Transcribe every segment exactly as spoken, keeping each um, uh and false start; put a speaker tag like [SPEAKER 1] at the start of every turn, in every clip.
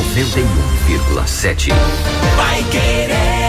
[SPEAKER 1] noventa e um vírgula sete.
[SPEAKER 2] Vai Querer.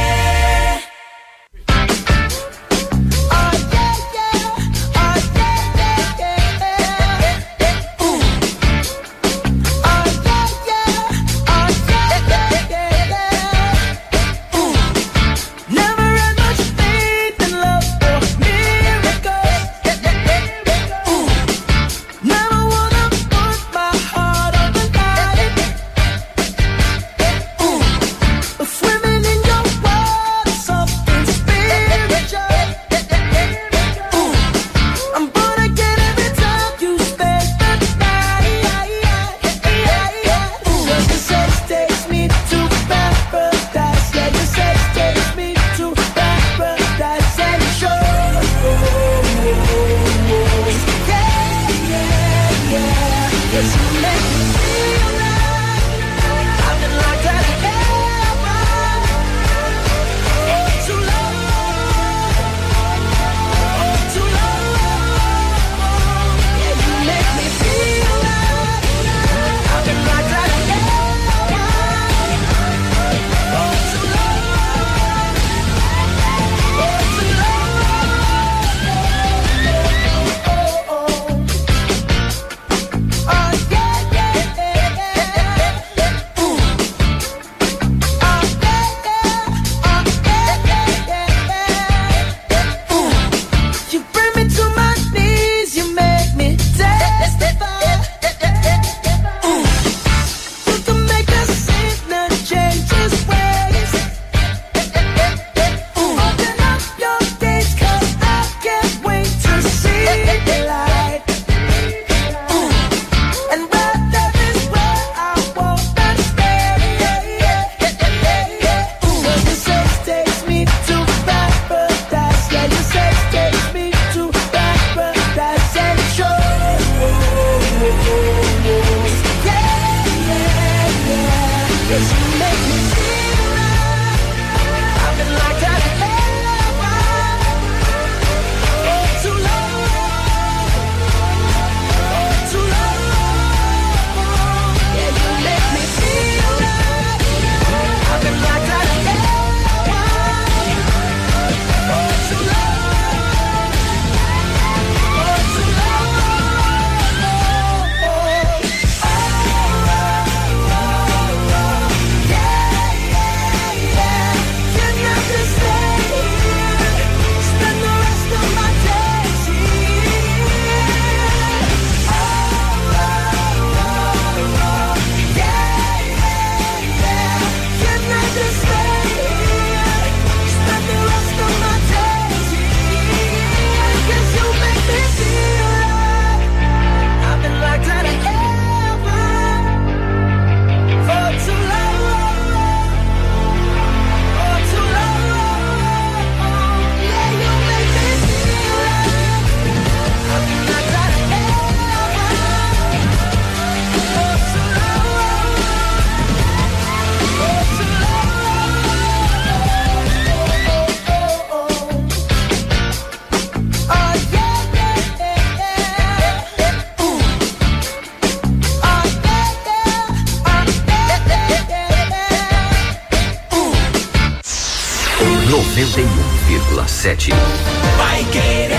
[SPEAKER 1] noventa e um vírgula sete.
[SPEAKER 2] Vai Querer.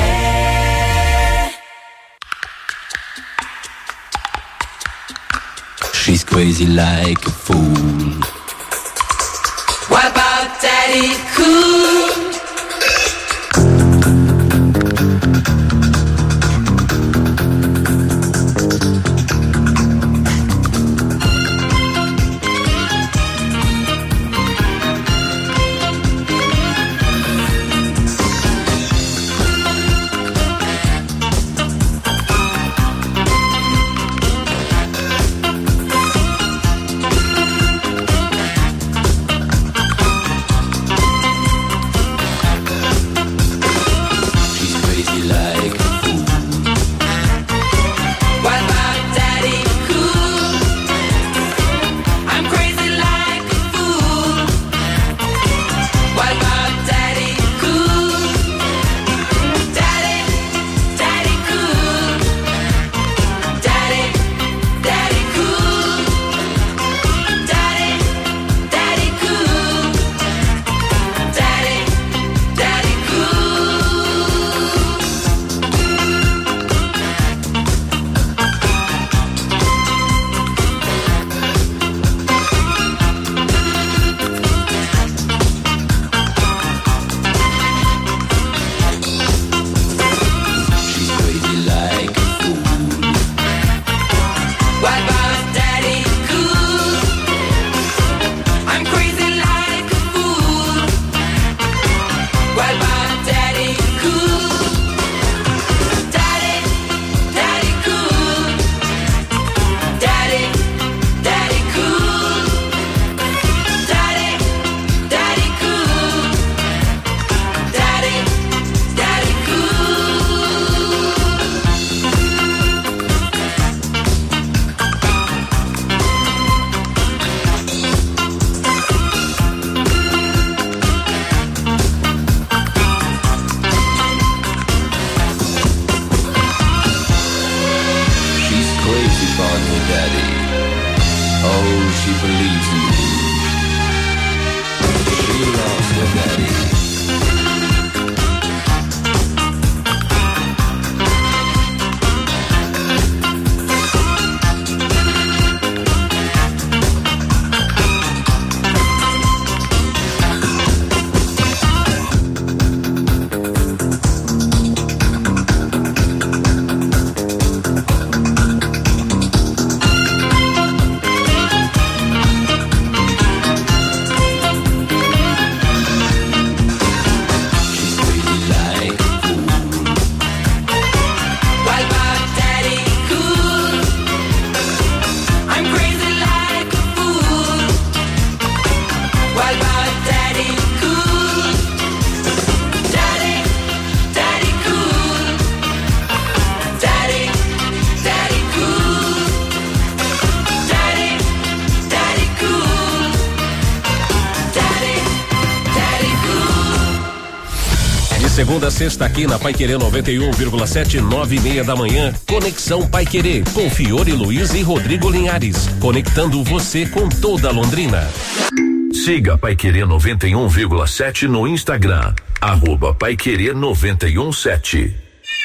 [SPEAKER 3] She's crazy like a fool.
[SPEAKER 2] What about Daddy Cool?
[SPEAKER 3] her daddy. Oh, she believes in me. She lost her daddy.
[SPEAKER 4] Segunda a sexta aqui na Paiquerê noventa e um vírgula sete, nove e meia da manhã. Conexão Paiquerê com Fiore Luiz e Rodrigo Linhares, conectando você com toda Londrina.
[SPEAKER 5] Siga Paiquerê noventa e um vírgula sete no Instagram, arroba Paiquerê noventa e um sete.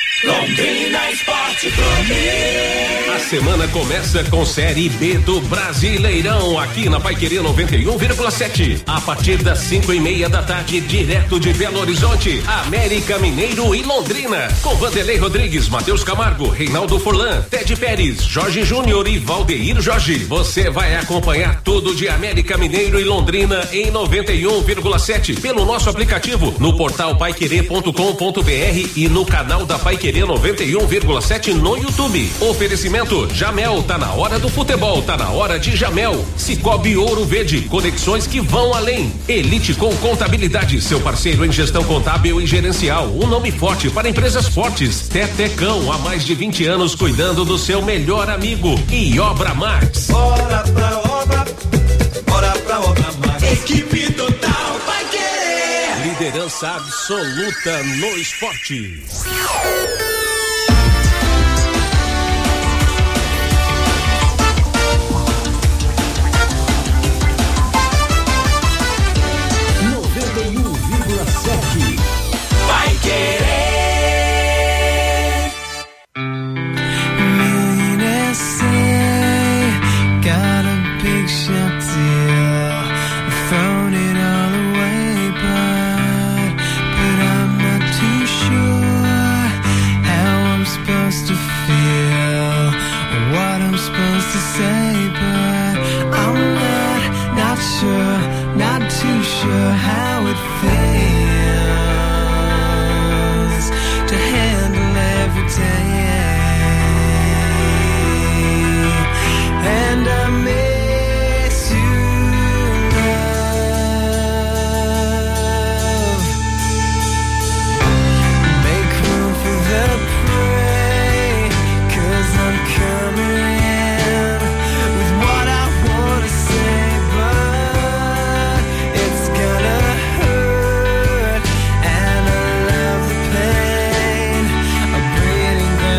[SPEAKER 2] Londrina Esporte Clube.
[SPEAKER 4] A semana começa com Série B do Brasileirão aqui na Paiquerê noventa e um vírgula sete. A partir das cinco e meia da tarde, direto de Belo Horizonte, América Mineiro e Londrina. Com Vanderlei Rodrigues, Matheus Camargo, Reinaldo Furlan, Ted Pérez, Jorge Júnior e Valdeir Jorge. Você vai acompanhar tudo de América Mineiro e Londrina em noventa e um vírgula sete pelo nosso aplicativo, no portal paiquerê ponto com ponto br e no canal da Paiquerê noventa e um vírgula sete no YouTube. Oferecimento Jamel, tá na hora do futebol, tá na hora de Jamel. Cicobi Ouro Verde, conexões que vão além. Elite com Contabilidade, seu parceiro em gestão contábil e gerencial, um nome forte para empresas fortes. Tetecão, há mais de vinte anos cuidando do seu melhor amigo. E Obra Max.
[SPEAKER 2] Bora pra obra, bora pra obra Max. Equipe total vai querer.
[SPEAKER 4] Liderança absoluta no esporte.
[SPEAKER 2] Vai querer.
[SPEAKER 6] Millionaires say got a big shot deal, thrown it all away, but but I'm not too sure how I'm supposed to feel, or what I'm supposed to say, but I'm not not sure, not too sure how it feels to handle every day, and I miss you, love. Make room for the prey, 'cause I'm coming in with what I wanna say, but it's gonna hurt, and I love the pain of bleeding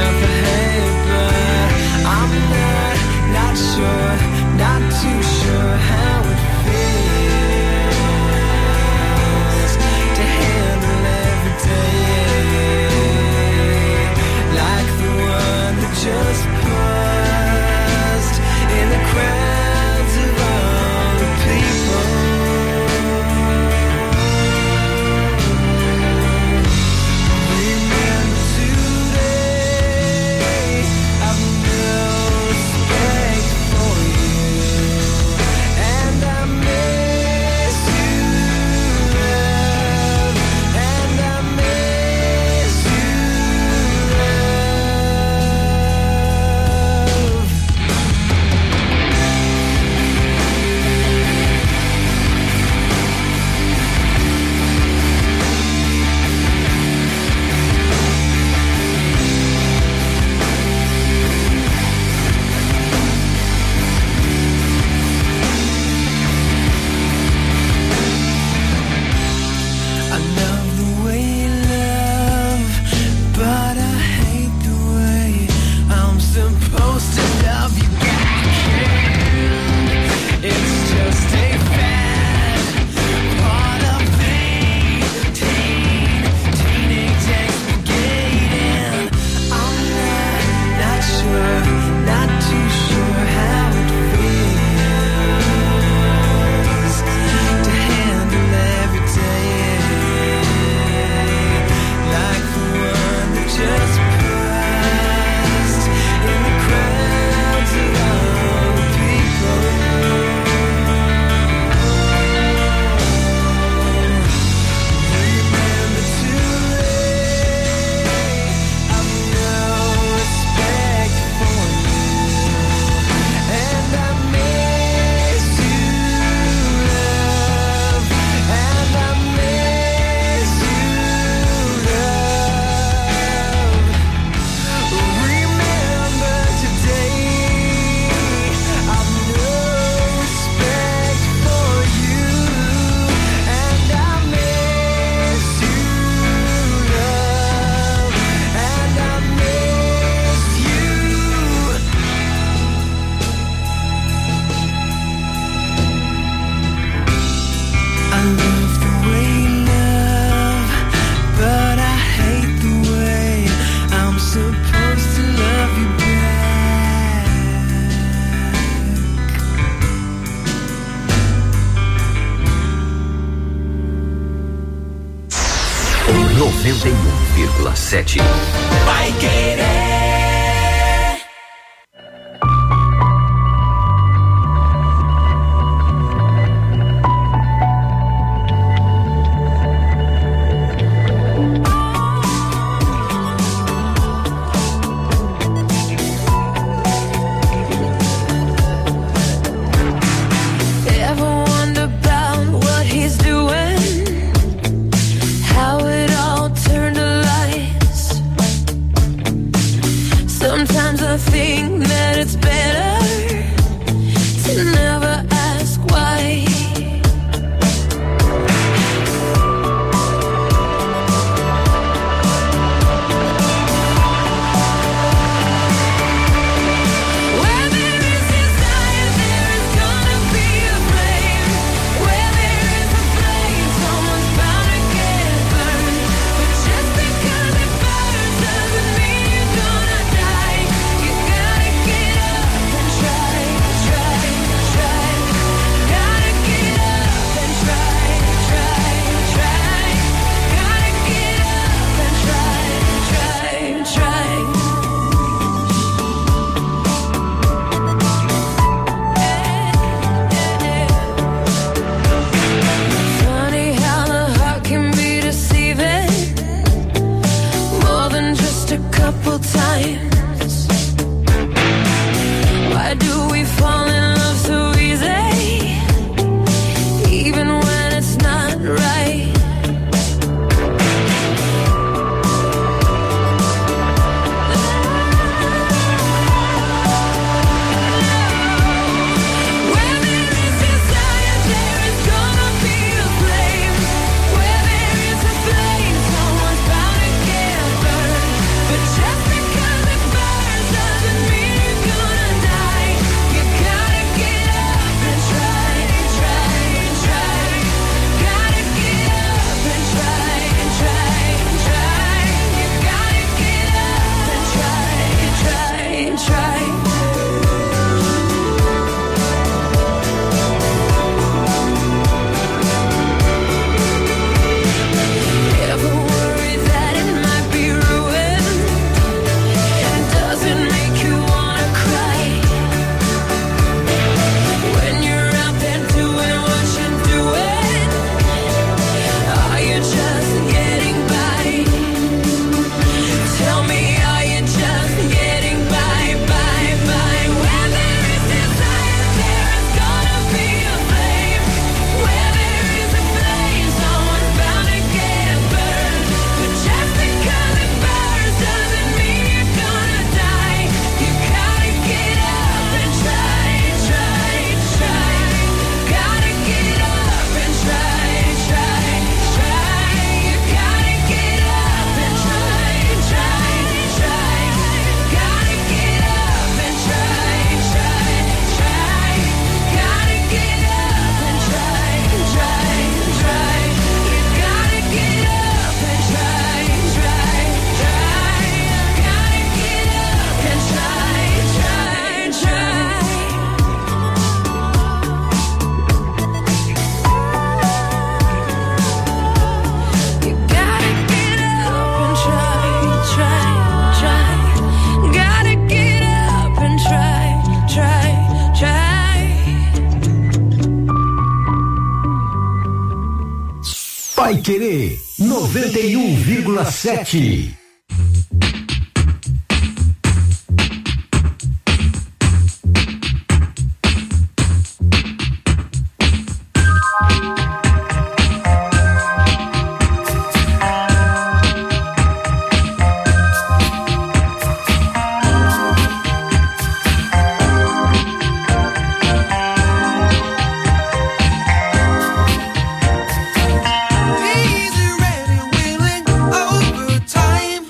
[SPEAKER 6] have you back.
[SPEAKER 1] noventa e um vírgula sete.
[SPEAKER 2] Vai querer.
[SPEAKER 7] Paiquerê noventa e um vírgula sete.
[SPEAKER 6] Easy, ready, willing, overtime.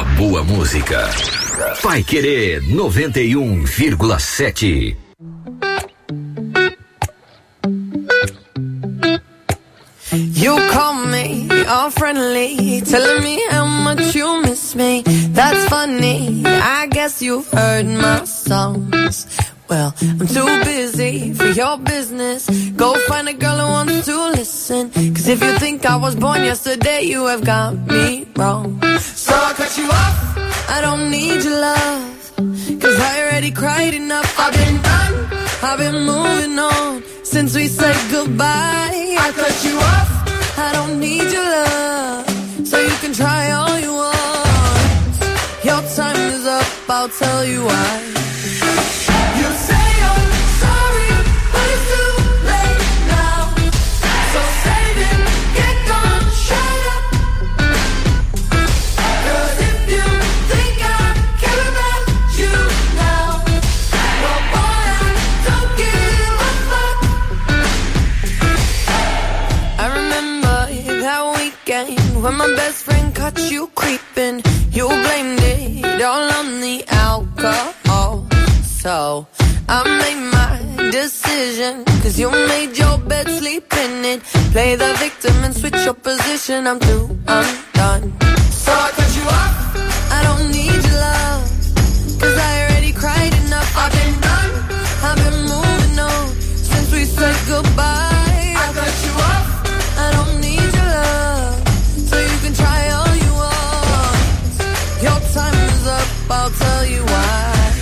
[SPEAKER 1] boa música. Pai Querer noventa e um vírgula sete.
[SPEAKER 6] You call me all friendly, telling me how much you miss me. That's funny, I guess you've heard my songs. Well, I'm too busy for your business. Go find a girl who wants to listen. Cause if you think I was born yesterday, you have got me wrong. So I cut you off, I don't need your love. Cause I already cried enough. I've been done, I've been moving on since we said goodbye. I cut you off, I don't need your love. So you can try all you want. Your time is up, I'll tell you why. You say you're sorry, but it's too late now. So save it, get gone, shut up. Cause if you think I care about you now, well boy, I don't give a fuck. I remember that weekend when my best friend caught you creeping. You blamed it all on the alcohol. So I made my decision, cause you made your bed, sleep in it. Play the victim and switch your position. I'm through, I'm done. So I cut you off, I don't need your love. Cause I already cried enough. I've been done, I've been moving on since we said goodbye. I cut you off, I don't need your love. So you can try all you want. Your time is up, I'll tell you why.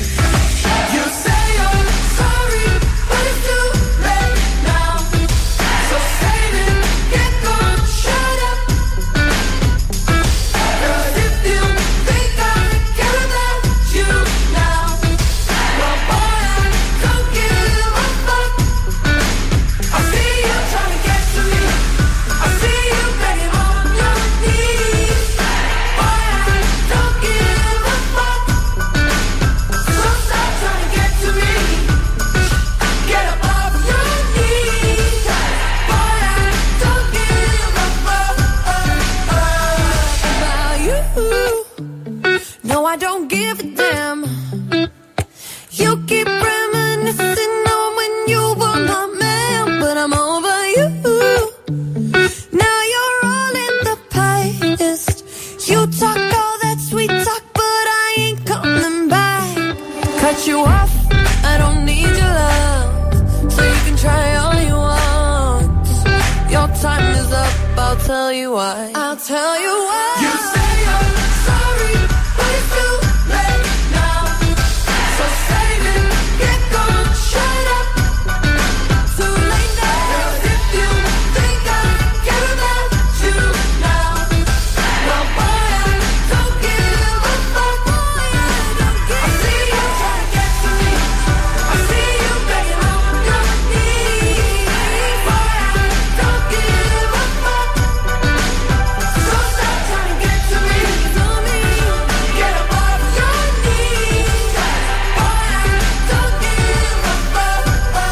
[SPEAKER 6] I don't give a damn. You keep reminiscing on when you were my man, but I'm over you. Now you're all in the past. You talk all that sweet talk, but I ain't coming back. Cut you off, I don't need your love. So you can try all you want. Your time is up, I'll tell you why. I'll tell you why. You say you're sorry, but it's too late now. So save it, get gone, shut up. Too late now. Girl, if you think I care about you now, well boy, I don't give a fuck. Boy, I don't give I see you trying to get to me. I see you begging on your knees. Boy, I don't give a fuck. So stop trying to get to me. To me. Get up off your knees. Boy, I don't give a fuck.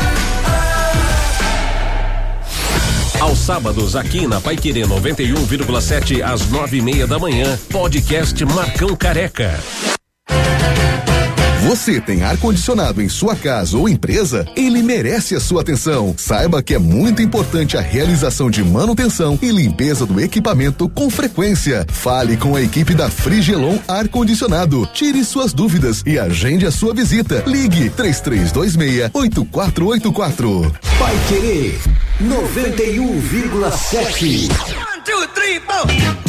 [SPEAKER 4] Aos sábados, aqui na Pai Querer noventa e um vírgula sete, às nove e meia da manhã, podcast Marcão Careca.
[SPEAKER 8] Você tem ar-condicionado em sua casa ou empresa? Ele merece a sua atenção. Saiba que é muito importante a realização de manutenção e limpeza do equipamento com frequência. Fale com a equipe da Frigelon Ar-Condicionado. Tire suas dúvidas e agende a sua visita. Ligue três três dois seis, oito quatro oito quatro.
[SPEAKER 7] Pai Querer noventa e um vírgula sete.
[SPEAKER 2] One, two, three, four.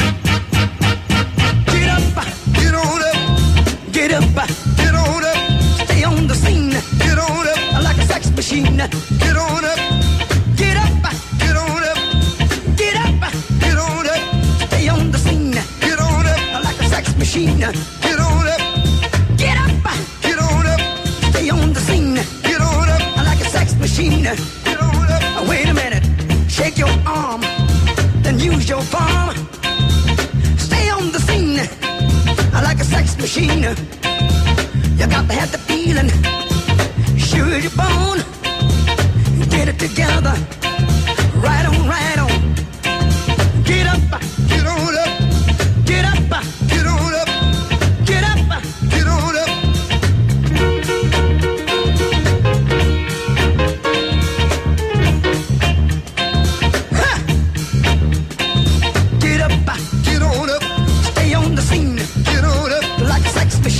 [SPEAKER 2] Get up, get on up, get up, get on up. Stay on the scene, get on up like a sex machine. Get on up, get up, get on up, get up, get on up. Stay on the scene, get on up like a sex machine. Get on up, get up, get on up. Stay on the scene, get on up like a sex machine. Get on up. Wait a minute, shake your arm, then use your palm. Stay on the scene like a sex machine. You got to have the feeling, sure you're born. Get it together, right on, right on. Get up, get on up, get up, get on up.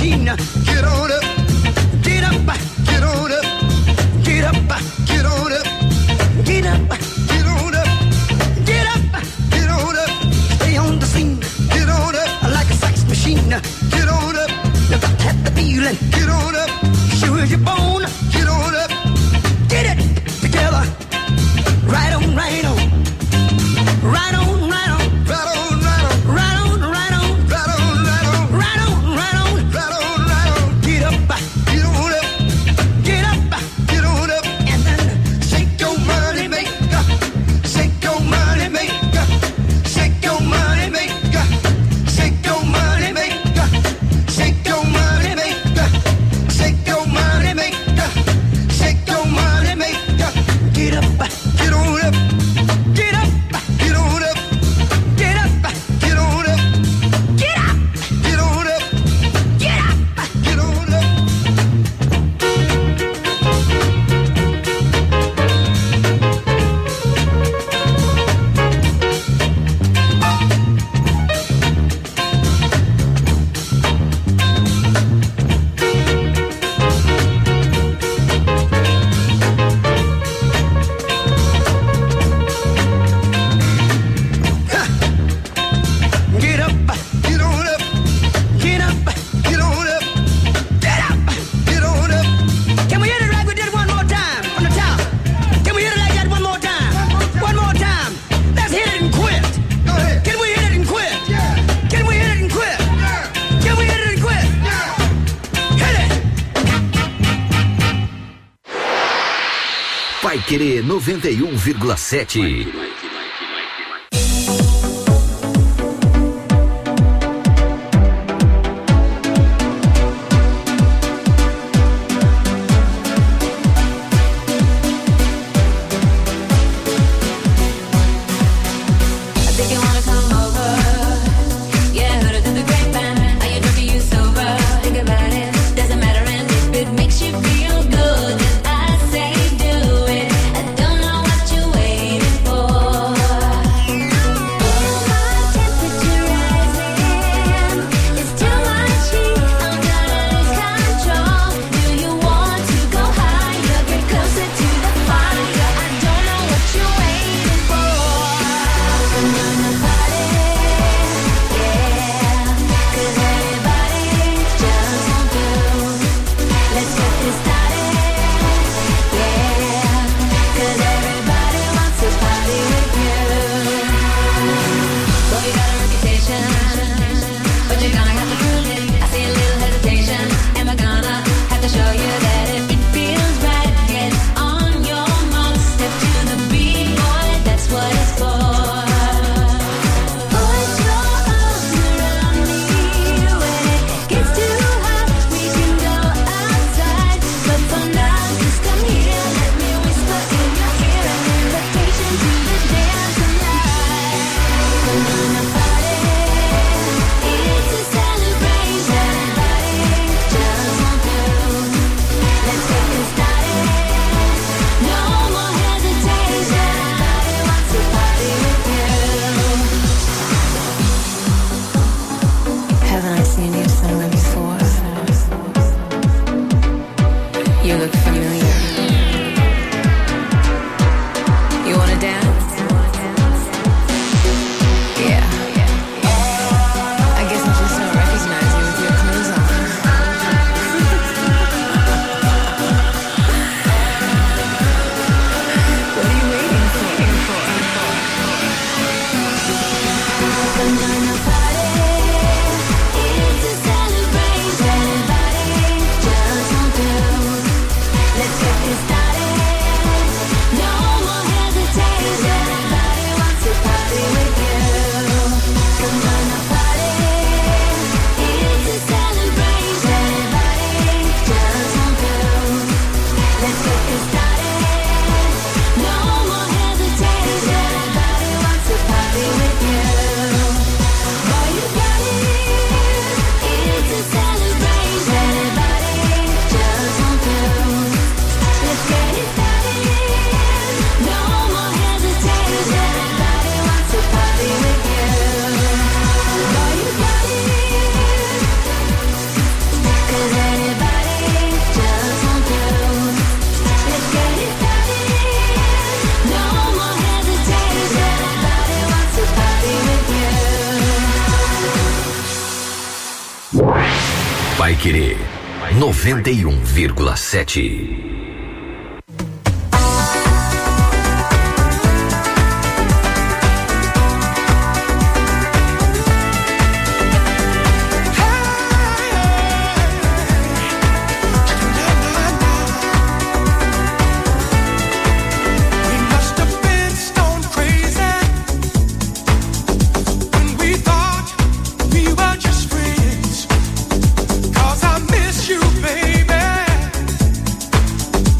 [SPEAKER 2] machine. Get on up, get up, get on up, get up, get on up, get up, get on up, get up, get on up. Stay on the scene. Get on up like a sex machine. Get on up, you got to have the feeling. Get on up, sure as you're born. Get on up, get it together. Right on, right on, right on, right on, right on, right on, right on, right on, right on, right on, right on, right on, right on, right on. Get up, get on up, get up, get on up, and then shake your money maker, shake your money maker, shake your money maker, shake your money maker, shake your money maker, shake your money maker, shake your money maker. Get up, get on up, get up, get on up, get up, get on up, get up, get on up, get up, get on up. Get up, get on up, get up, get on up, get up, get on up. Can we hit it like we did one more time from the top? Can we hit it like that one more time? One more time. Let's hit it and quit. Go ahead. Can we hit it and quit? Yeah. Can we hit it and quit? Yeah. Can we hit it and quit? Yeah. Hit it.
[SPEAKER 1] Pai Querer noventa e um vírgula sete.
[SPEAKER 9] I think you wanna come over. Yeah, heard it through the grapevine. Are you drunk or you sober? Think about it, doesn't matter. And if it makes you feel good, then I say do it. I don't know what you're waiting for.
[SPEAKER 1] Paiquerê noventa e um vírgula sete.
[SPEAKER 10] Cause I miss you, baby.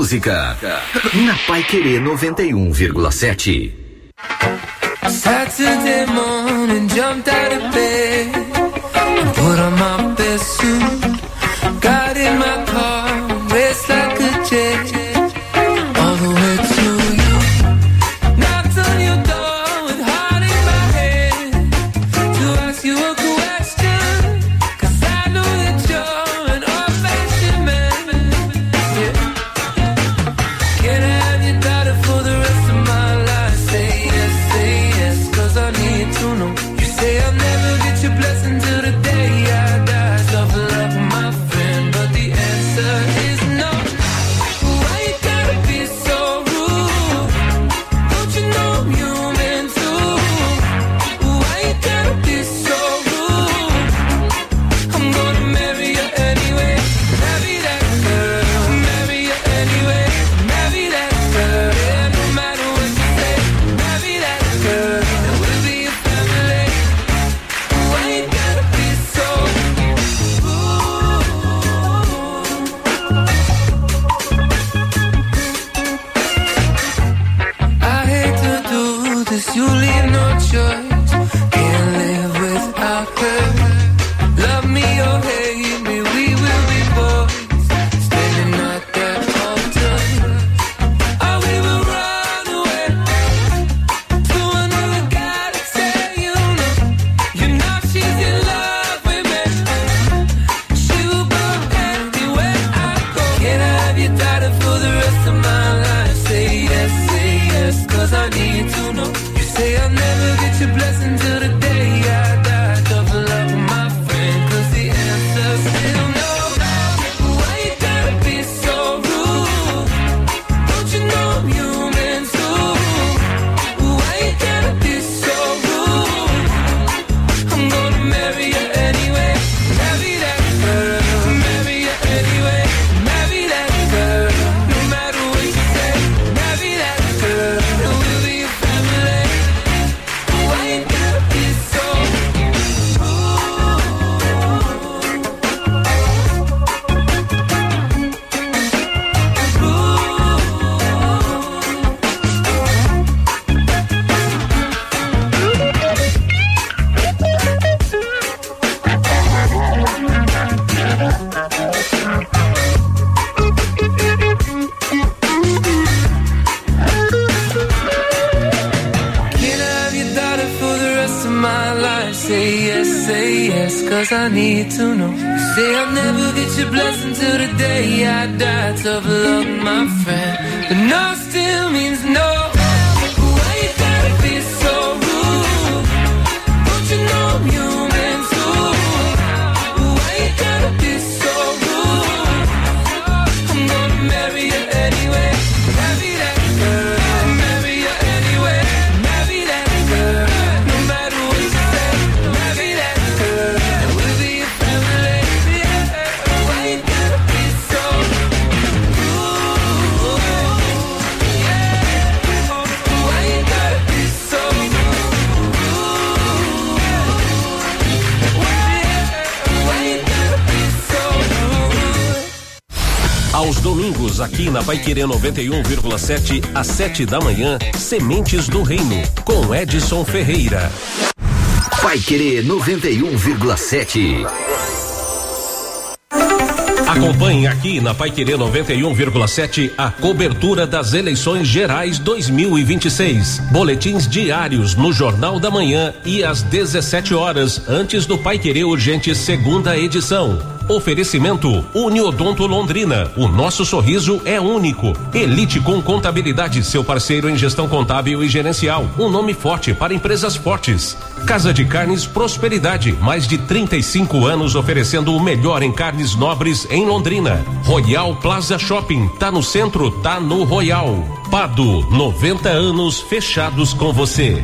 [SPEAKER 1] música. Na Paiquerê noventa e um vírgula sete.
[SPEAKER 6] Saturday morning, jumped out of bed and put on my best suit. Got in my car, raced like a jet, all the way to you. Knocked on your door with heart in my head to ask you a question, 'cause I know that you're an old-fashioned man. Yeah. Can I have your daughter for the rest of my life? Say yes, say yes, 'cause I need to know. You say I'll never get your blessing till the day I die. Tough luck, my friend, but the answer is no. Why you gotta be so rude? Don't you know I'm human too? Why you gotta be so rude? I'm gonna marry you anyway. Marry that girl, marry you anyway. Marry that girl, yeah, no matter what you say. Marry that girl, and we'll be a family. Why you gotta be so rude? I hate to do this, you leave no choice. Can't live without her. Love me or hate me, we will be boys. Standing at that altar. Oh, we will run away to another guy to say you know. You know she's in love with me. She will go anywhere I go. Can I have your daughter for the rest of my life? Say yes, say yes, 'cause I need to know. You say I'll never get your blessing till the day I die. Tough luck, my friend, 'cause the answer's still no. Why you gotta be so rude? Don't you know I'm human too? Why you gotta be so rude? I'm gonna marry you anyway. Marry that girl, marry you anyway. Marry that girl, no matter what you say. Marry that girl, and we'll be a family. Why you gotta be so Can I have your daughter for the rest of my life? Say yes, say yes, 'cause I need to know. You say I'll never get your blessing till the day I die. Tough luck, my friend, but no still means no. Why you gotta be so rude? Don't you know I'm human too? Why you gotta be so rude? I'm gonna marry you anyway. Marry that girl, marry you anyway. Marry that girl, no matter what you say. Marry that girl, and we'll be a family. Yeah. Why you gotta be so rude? Yeah. Why you gotta be so rude? Why you gotta be so rude?
[SPEAKER 4] Aos domingos, aqui na Paiquerê noventa e um vírgula sete, às sete da manhã, Sementes do Reino, com Edson Ferreira.
[SPEAKER 1] Paiquerê noventa e um vírgula sete.
[SPEAKER 4] Acompanhe aqui na Paiquerê noventa e um vírgula sete a cobertura das eleições gerais dois mil e vinte e seis. Boletins diários no Jornal da Manhã e às dezessete horas, antes do Paiquerê Urgente segunda edição. Oferecimento Uniodonto Londrina. O nosso sorriso é único. Elite com Contabilidade, seu parceiro em gestão contábil e gerencial. Um nome forte para empresas fortes. Casa de Carnes Prosperidade. Mais de trinta e cinco anos oferecendo o melhor em carnes nobres em Londrina. Royal Plaza Shopping. Tá no centro, tá no Royal. Pado, noventa anos fechados com você.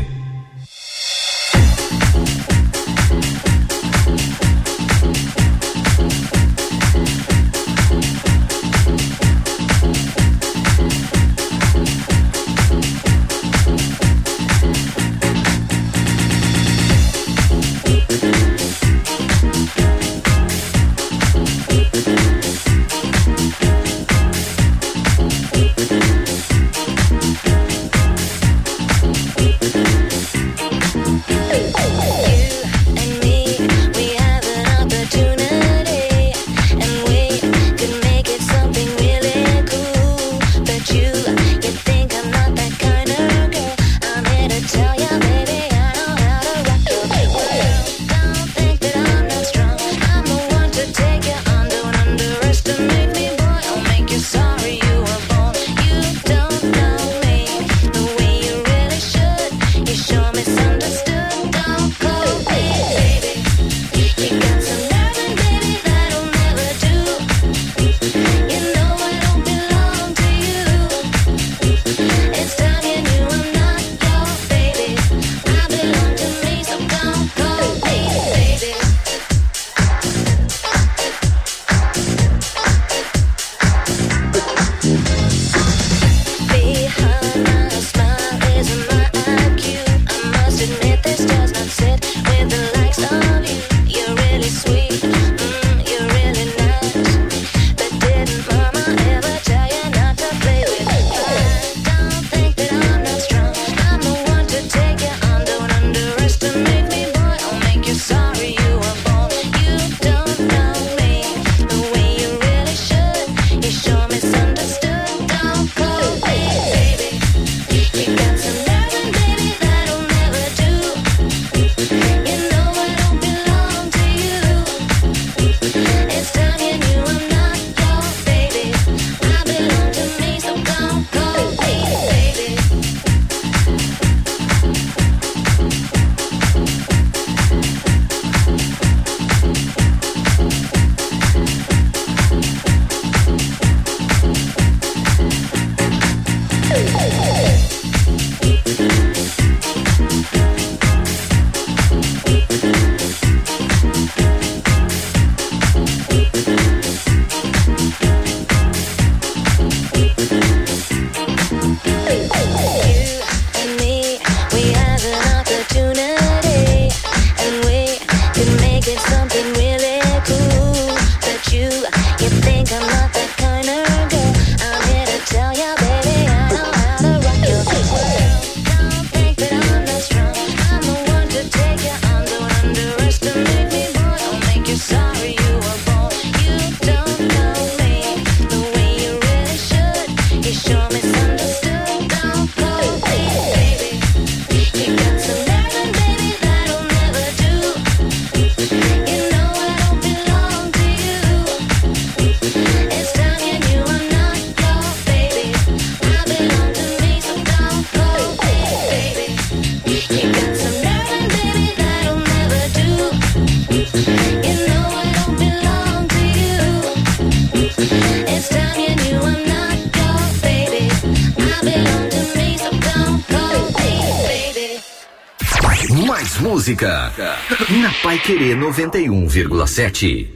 [SPEAKER 9] guess you're misunderstood. Don't go, baby. You got some loving, baby, that'll never do. You know I don't belong to you. It's time you knew I'm not your baby. I belong to me, so don't go, baby. You got some loving, baby, that'll never do. You know I don't belong to you. It's time you knew I'm not your baby. I belong to me, so don't go, baby.
[SPEAKER 1] Mais música na Paiquerê noventa e um vírgula sete.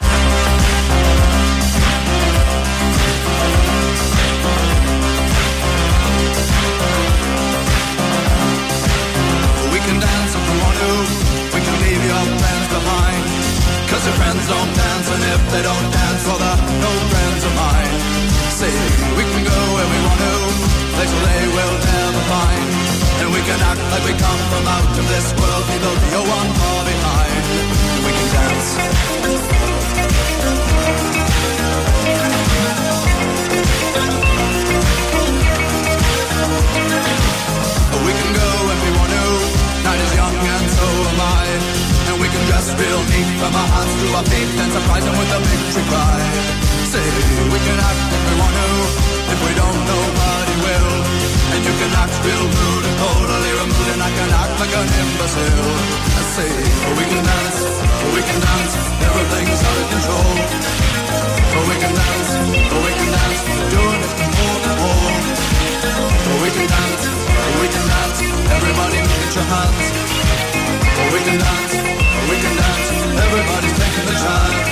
[SPEAKER 2] We can dance if we want to. We can leave your plans behind. Cause your friends don't dance, and if they don't dance, well, they're no friends of mine. See, we can go where we want to, places they will never find. And we can act like we come from out of this world, people you're one far behind. We can dance. We can go if we want to. Night is young and so am I. And we can dress real neat from our hands to our feet and surprise them with a victory cry. Say, we can act if we want to. If we don't, nobody will. And you can act real rude and totally removed, and I can act like an imbecile. I say, we can dance, we can dance, everything's out of control. We can dance, we can dance, doing it from pole to pole. We can dance, we can dance, everybody look at your hands. We can dance, we can dance, everybody's taking the chance.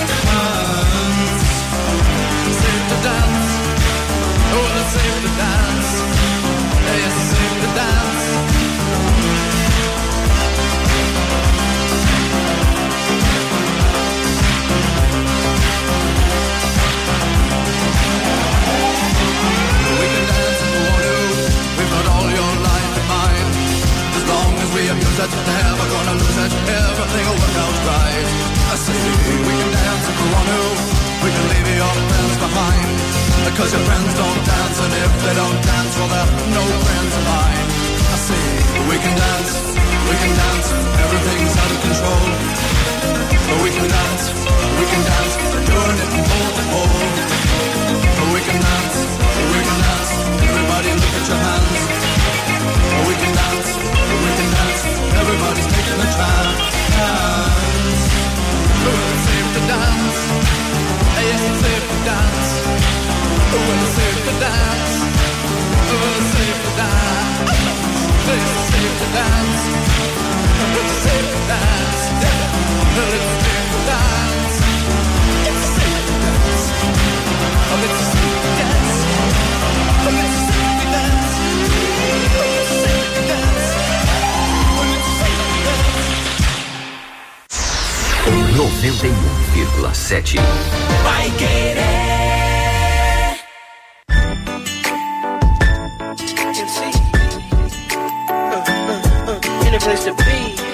[SPEAKER 2] Safe to dance, oh, it's safe to dance. Yes, it's safe to dance. We can dance if we want to. We've got all your life in mind. As long as we abuse it, they're never gonna lose it. Everything will work out right. I say we can dance if we want to. We can leave your friends behind. Because your friends don't dance, and if they don't dance, well, they're no friends of mine. I say we can dance, we can dance, everything's out of control. But we can dance, we can dance, doing it from pole to pole. But we can dance, we can dance, everybody look at your hands. But we can dance, we can dance, everybody's taking a chance. Oh, it's safe to dance, yes, it's safe to dance. Oh, it's safe to dance. Oh, it's safe to dance. It's safe to dance. It's safe to dance. Yeah. Well, it's safe to dance. It's safe to dance. Oh, it's safe to dance. Oh, it's safe to dance. Oh, it's safe to dance. Oh, it's safe to dance.
[SPEAKER 1] noventa e um vírgula sete.
[SPEAKER 2] Vai querer. Place to be.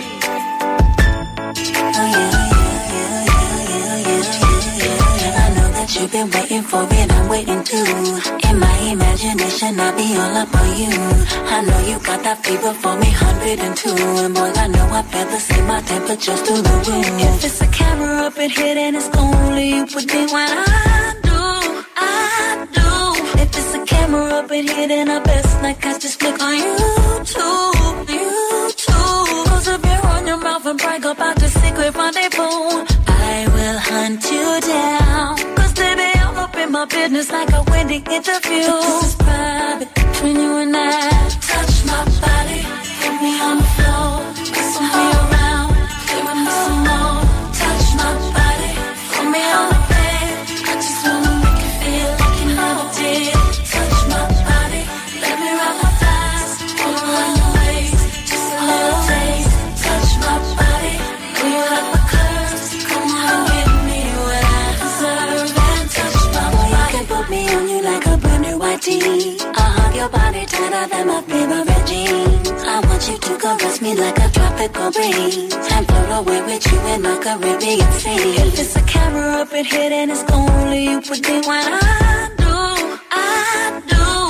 [SPEAKER 10] You've been waiting for it, I'm waiting too. In my imagination, I'll be all up on you. I know you got that fever for me, one hundred two. And boy, I know I better see my temperature's through the roof. If it's a camera up in here, then it's only you would be what I do, I do. If it's a camera up in here, then I best not catch this flick on YouTube, YouTube. Close up your on your mouth and brag about the secret rendezvous. I will hunt you down. Baby, I'm up in my business like a Wendy interview. This is private between you and I. Touch my body, put me on the floor, whistle me around, give me some more. Touch my body, put me on the bed. I just wanna make you feel like you never did. Touch my body, let me rock my thighs, pull around your waist, just a little taste. Touch my body, know you like my curves. Come on, give me what I deserve. Put me on you like a brand new white tee. I'll hug your body tighter than my favorite jeans. I want you to caress me like a tropical breeze and float away with you in the Caribbean sea. If it's a camera up in here, then it's only you would be what I do, I do.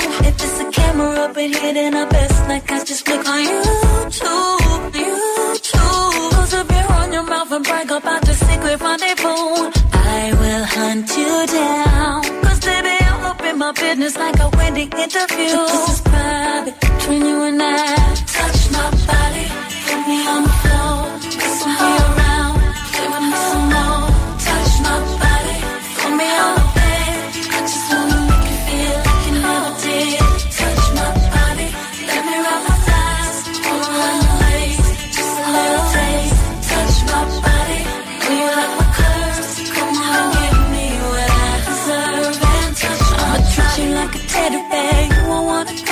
[SPEAKER 10] it hidden our best like I just flick on YouTube, YouTube. Close up your on your mouth and brag about the secret rendezvous. I will hunt you down, cause baby I'll open my business like a wedding interview. But this is private between you and I. Touch my body, put me on the floor, kiss me around, give me some more. Touch my body, put me on the bed, I just wanna make you feel like you never did. Touch my body, let me rub my thighs, all around your waist, just a little taste. Touch my body, when you like my curves, come on and give me what I deserve and touch. I'ma treat you like a teddy bear, you won't wanna go.